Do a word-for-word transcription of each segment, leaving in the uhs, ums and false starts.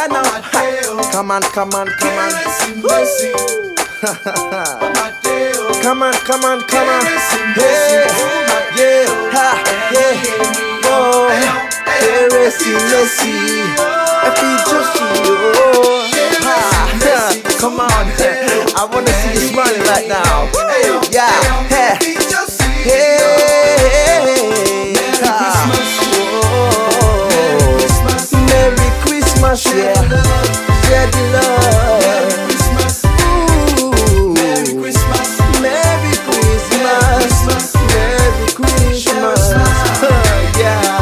yeah, now. Come on, come on, come on. Come on, come on, come on. Hey, yeah, ha, yeah. Oh, Keresi Messi. If you just see you, ha, come on. I wanna see you smiling right now. Yeah, hey, hey, ha. Oh, Merry Christmas, yeah. Share the love. Ooh, Merry Christmas. Merry Christmas. Merry Christmas. Yeah.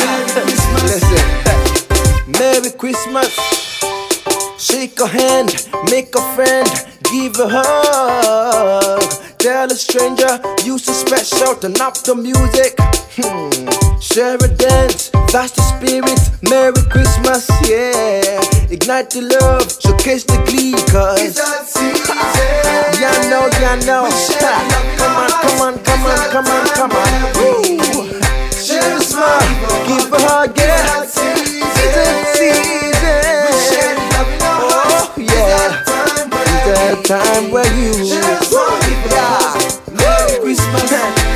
Listen. Merry Christmas. Shake a hand, make a friend, give a hug. Tell a stranger you so special, turn up the music. Hmm. Share a dance, that's the spirit. Merry Christmas, yeah. Ignite the love, showcase the glee, cause it's that season. Yeah, I know, yeah, I know. Come on, come on, come on, come on, come on. Woo. Share a smile, give a hug, yeah. It's that season. Oh, yeah. It's that time where you, yeah. Merry Christmas.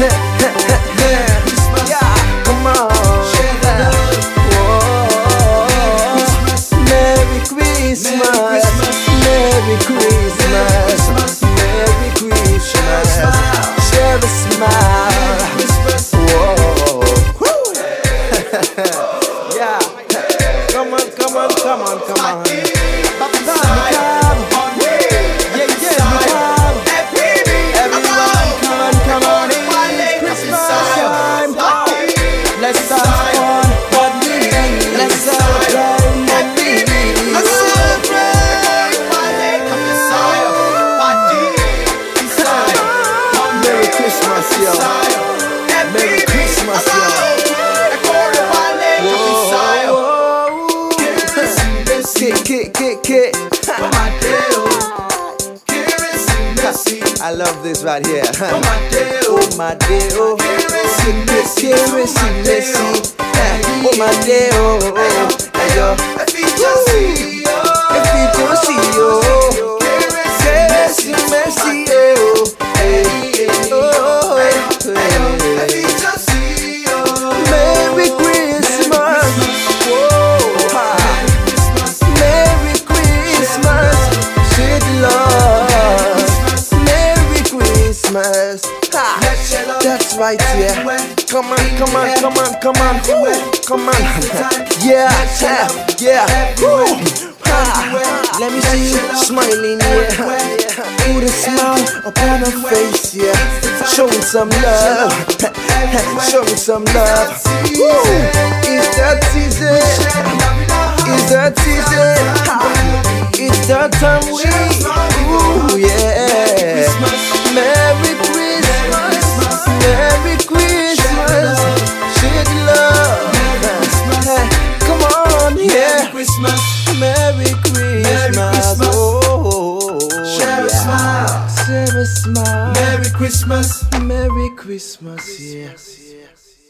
Merry Christmas, Merry Christmas, share a smile. Whoa, woo. Yeah, come on, come on, come on, come on. Yeah, yeah, everyone, come on, come on. It's Christmas time. Let's have fun. Let's celebrate. Merry Christmas, yo. Kid, kid, kid, kid. I love this right here. Oh my day, oh. Keresi Messi. Oh my day, oh. If you just see you, if you just see you, Keresi Messi, oh. Merry Christmas. Merry Christmas. Share the love. Merry Christmas. Ha. That's right, yeah. Come on, come on, come on, come on. Come on. Yeah, yeah, yeah. Woo. Let me see you smiling, yeah. Put a smile upon her face, yeah. Showing some love, showing some love. Woo. It's that season, it's that season. It's that time we, ooh, yeah. Merry Christmas, Merry Christmas. Share the love. Come on, yeah. Merry Christmas, oh, share a smile, share a smile. Merry Christmas, Merry Christmas, yeah.